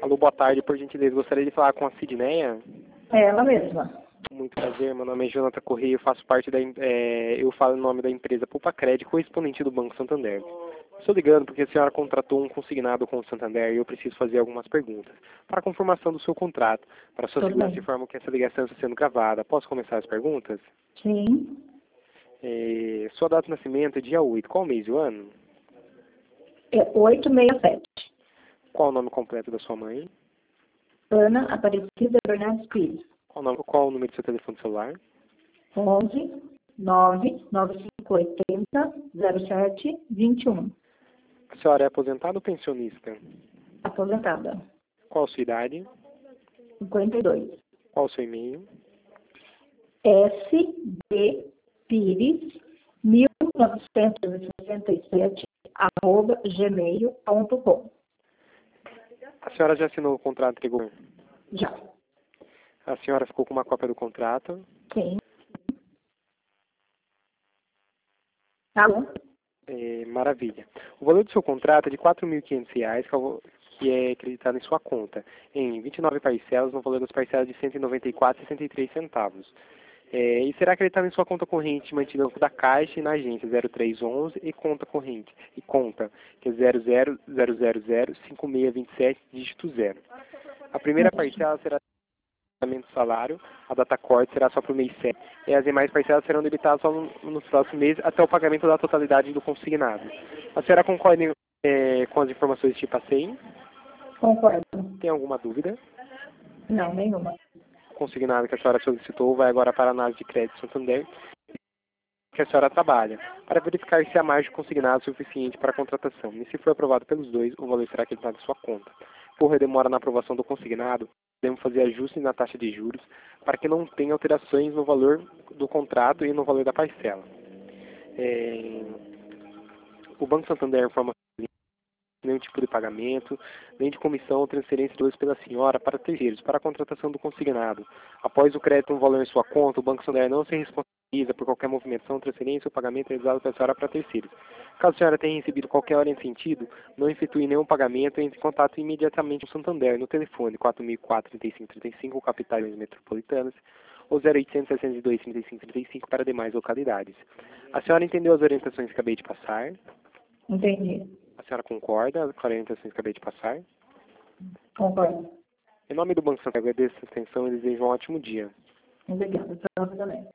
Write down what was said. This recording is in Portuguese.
Alô, boa tarde, por gentileza. Gostaria de falar com a Sidneia. É ela mesma. Muito prazer, meu nome é Jonathan Correia, eu faço parte eu falo em nome da empresa Poupa Crédito, correspondente do Banco Santander. Estou ligando porque a senhora contratou um consignado com o Santander e eu preciso fazer algumas perguntas. Para a confirmação do seu contrato, para sua Tudo segurança, bem. informo que essa ligação está sendo gravada. Posso começar as perguntas? Sim. Sua data de nascimento é dia 8. Qual mês e o ano? É 867. Qual o nome completo da sua mãe? Ana Aparecida Bernardes Pires. Qual o número do seu telefone celular? 11 99580 0721. A senhora é aposentada ou pensionista? Aposentada. Qual a sua idade? 52. Qual o seu e-mail? SB Pires 1967 @gmail.com. A senhora já assinou o contrato anterior? Já. A senhora ficou com uma cópia do contrato? Sim. Alô? Maravilha. O valor do seu contrato é de R$ 4.500, que é acreditado em sua conta, em 29 parcelas, no valor das parcelas de R$ 194,63. E será acreditado em sua conta corrente mantida no banco da Caixa e na agência 0311 e conta corrente, que é 00005627, dígito 0. A primeira parcela será do salário, a data corte será só para o mês 7, e as demais parcelas serão debitadas só nos próximos meses até o pagamento da totalidade do consignado. A senhora concorda com as informações que te passei? Concordo. Tem alguma dúvida? Não, nenhuma. O consignado que a senhora solicitou vai agora para a análise de crédito Santander, que a senhora trabalha, para verificar se a margem consignada é suficiente para a contratação. E se for aprovado pelos dois, o valor será acreditado em sua conta. Por demora na aprovação do consignado, devemos fazer ajustes na taxa de juros para que não tenha alterações no valor do contrato e no valor da parcela. O Banco Santander informa nenhum tipo de pagamento, nem de comissão ou transferência de valores pela senhora para terceiros, para a contratação do consignado. Após o crédito no valor em sua conta, o Banco Santander não se responsabiliza por qualquer movimentação, transferência ou pagamento realizado pela senhora para terceiros. Caso a senhora tenha recebido qualquer ordem nesse sentido, não efetue nenhum pagamento, entre em contato imediatamente com o Santander no telefone 4004-3535, capitais metropolitanas, ou 0800 602 3535 para demais localidades. A senhora entendeu as orientações que acabei de passar? Entendi. A senhora concorda com as orientações que acabei de passar? Concordo. Em nome do Banco Santander, agradeço a atenção e desejo um ótimo dia. Obrigada. Pra você também.